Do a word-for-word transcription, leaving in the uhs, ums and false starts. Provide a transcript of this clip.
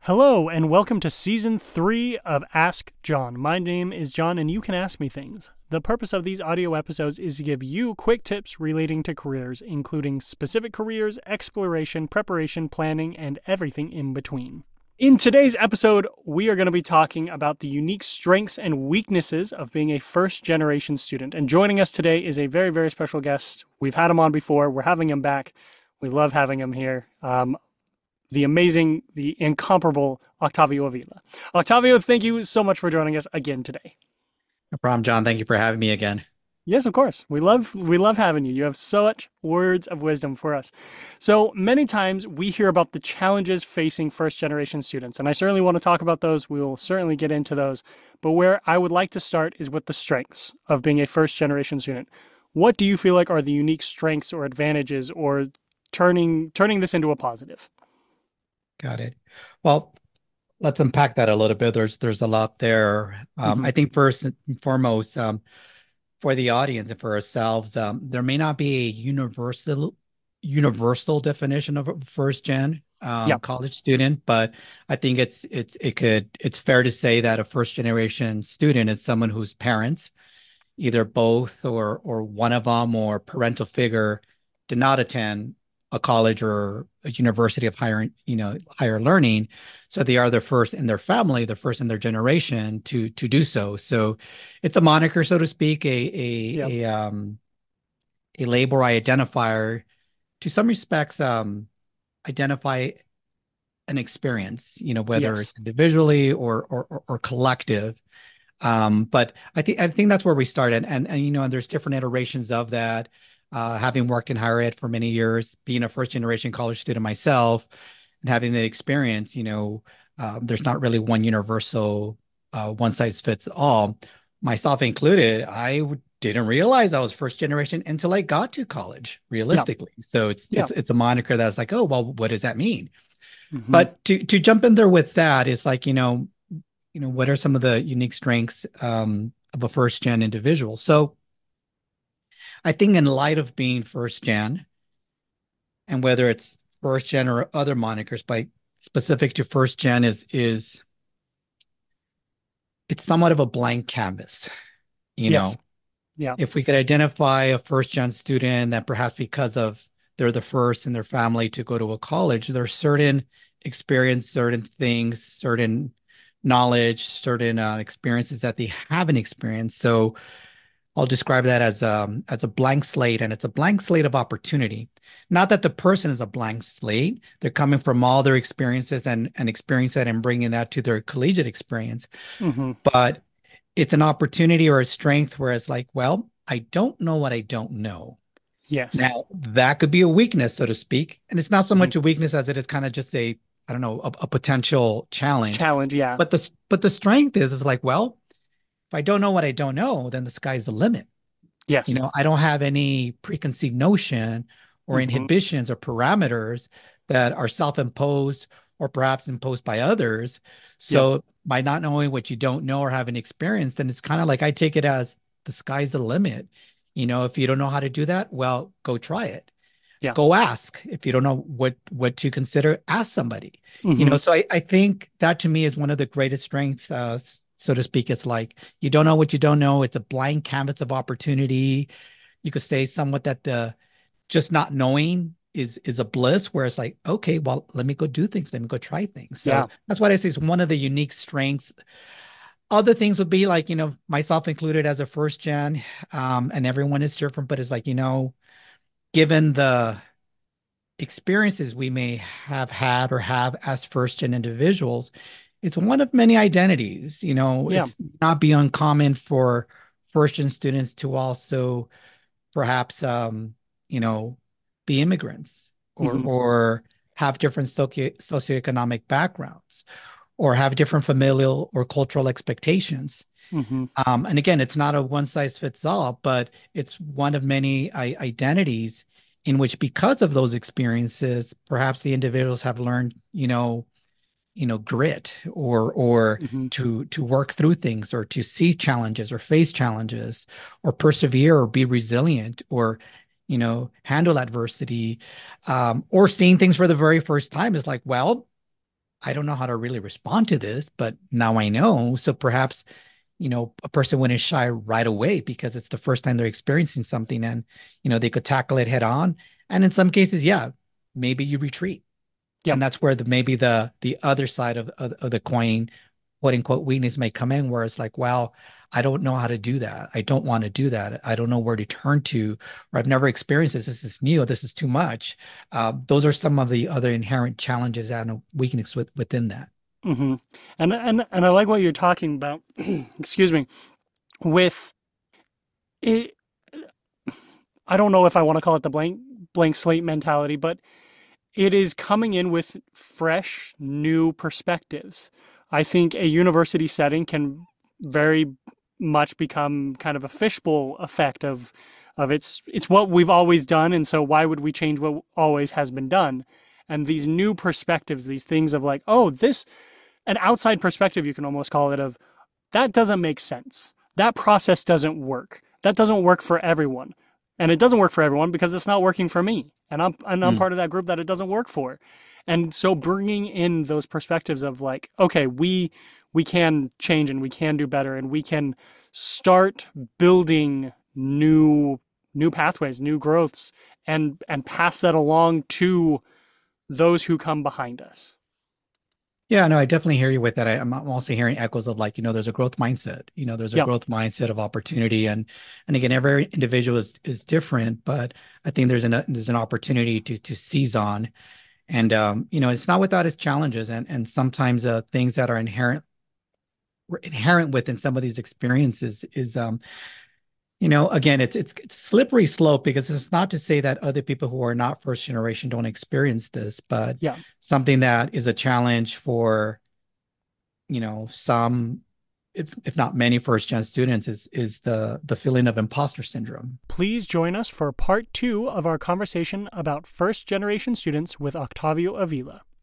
Hello, and welcome to Season three of Ask John. My name is John, and you can ask me things. The purpose of these audio episodes is to give you quick tips relating to careers, including specific careers, exploration, preparation, planning, and everything in between. In today's episode, we are going to be talking about the unique strengths and weaknesses of being a first-generation student. And joining us today is a very, very special guest. We've had him on before. We're having him back. We love having him here. Um, the amazing, the incomparable Octavio Avila. Octavio, thank you so much for joining us again today. No problem, John. Thank you for having me again. Yes, of course. We love we love having you. You have such words of wisdom for us. So many times we hear about the challenges facing first generation students, and I certainly want to talk about those. We will certainly get into those. But where I would like to start is with the strengths of being a first generation student. What do you feel like are the unique strengths or advantages or turning turning this into a positive? Got it. Well, let's unpack that a little bit. There's there's a lot there. Um, Mm-hmm. I think first and foremost, um, for the audience and for ourselves, um, there may not be a universal universal definition of a first gen Yeah. um, college student, but I think it's it's it could it's fair to say that a first generation student is someone whose parents, either both or or one of them or parental figure, did not attend a college or a university of higher, you know, higher learning. So they are the first in their family, the first in their generation to to do so. So it's a moniker, so to speak, a Yeah. a a um a label or identifier to some respects, um, identify an experience, you know, whether Yes. it's individually or or or, or collective. Um, but I think I think that's where we started, and and you know, and there's different iterations of that. Uh, having worked in higher ed for many years, being a first generation college student myself, and having the experience, you know, uh, there's not really one universal, uh, one size fits all. Myself included, I w- didn't realize I was first generation until I got to college, Yeah. realistically. So it's Yeah. it's it's a moniker that's like, oh well, what does that mean? Mm-hmm. But to to jump in there with that is like, you know, you know, what are some of the unique strengths um, of a first gen individual? So I think in light of being first gen, and whether it's first gen or other monikers, but specific to first gen is is it's somewhat of a blank canvas. You Yes. know, Yeah. if we could identify a first gen student that perhaps because of they're the first in their family to go to a college, there's certain experience, certain things, certain knowledge, certain uh, experiences that they haven't experienced. So I'll describe that as um as a blank slate, and it's a blank slate of opportunity. Not that the person is a blank slate; they're coming from all their experiences and and experience that and bringing that to their collegiate experience. Mm-hmm. But it's an opportunity or a strength where it's like, well, I don't know what I don't know. Yes. Now that could be a weakness, so to speak, and it's not so Mm-hmm. much a weakness as it is kind of just a I don't know a, a potential challenge. Challenge. Yeah. But the but the strength is is like, well, if I don't know what I don't know, then the sky's the limit. You Yes. know, I don't have any preconceived notion or Mm-hmm. inhibitions or parameters that are self-imposed or perhaps imposed by others. Yep. So by not knowing what you don't know or haven't experienced, then it's kind of like I take it as the sky's the limit. You know, if you don't know how to do that, well, go try it. Yeah. Go ask. If you don't know what what to consider, ask somebody. You Mm-hmm. know, so I, I think that to me is one of the greatest strengths, uh, so to speak. It's like you don't know what you don't know. It's a blank canvas of opportunity. You could say somewhat that the just not knowing is is a bliss, where it's like, okay, well, let me go do things, let me go try things. Yeah. So that's what I say is one of the unique strengths. Other things would be like, you know, myself included as a first gen, um, and everyone is different, but it's like, you know, given the experiences we may have had or have as first gen individuals, it's one of many identities. You know, Yeah. it's not be uncommon for first gen students to also perhaps um, you know, be immigrants or Mm-hmm. or have different socio socioeconomic backgrounds or have different familial or cultural expectations. Mm-hmm. Um, and again, it's not a one size fits all, but it's one of many I identities in which, because of those experiences, perhaps the individuals have learned, you know, you know, grit or or Mm-hmm. to to work through things or to see challenges or face challenges or persevere or be resilient or, you know, handle adversity, um, or seeing things for the very first time is like, well, I don't know how to really respond to this, but now I know. So perhaps, you know, a person wouldn't shy right away because it's the first time they're experiencing something and, you know, they could tackle it head on. And in some cases, yeah, maybe you retreat. Yep. And that's where the maybe the the other side of, of, of the coin, quote unquote, weakness may come in, where it's like, well, I don't know how to do that. I don't want to do that. I don't know where to turn to, or I've never experienced this. This is new. This is too much. Uh, those are some of the other inherent challenges and weakness with, within that. hmm And and and I like what you're talking about. Excuse me. With it, I don't know if I want to call it the blank blank slate mentality, but it is coming in with fresh, new perspectives. I think a university setting can very much become kind of a fishbowl effect of of it's it's what we've always done, and so why would we change what always has been done? And these new perspectives, these things of like, oh, this an outside perspective, you can almost call it, of that doesn't make sense. That process doesn't work. That doesn't work for everyone. And it doesn't work for everyone because it's not working for me. And I'm and I'm Mm. part of that group that it doesn't work for. And so bringing in those perspectives of like, okay, we we can change and we can do better and we can start building new new pathways, new growths, and and pass that along to those who come behind us. Yeah, no, I definitely hear you with that. I, I'm also hearing echoes of like, you know, there's a growth mindset. You know, there's a Yep. growth mindset of opportunity, and and again, every individual is is different, but I think there's an there's an opportunity to to seize on, and um, you know, it's not without its challenges, and and sometimes uh, things that are inherent inherent within some of these experiences is um you know, again, it's it's it's a slippery slope because it's not to say that other people who are not first generation don't experience this, but Yeah. something that is a challenge for, you know, some, if if not many first gen students is is the the feeling of imposter syndrome. Please join us for part two of our conversation about first generation students with Octavio Avila.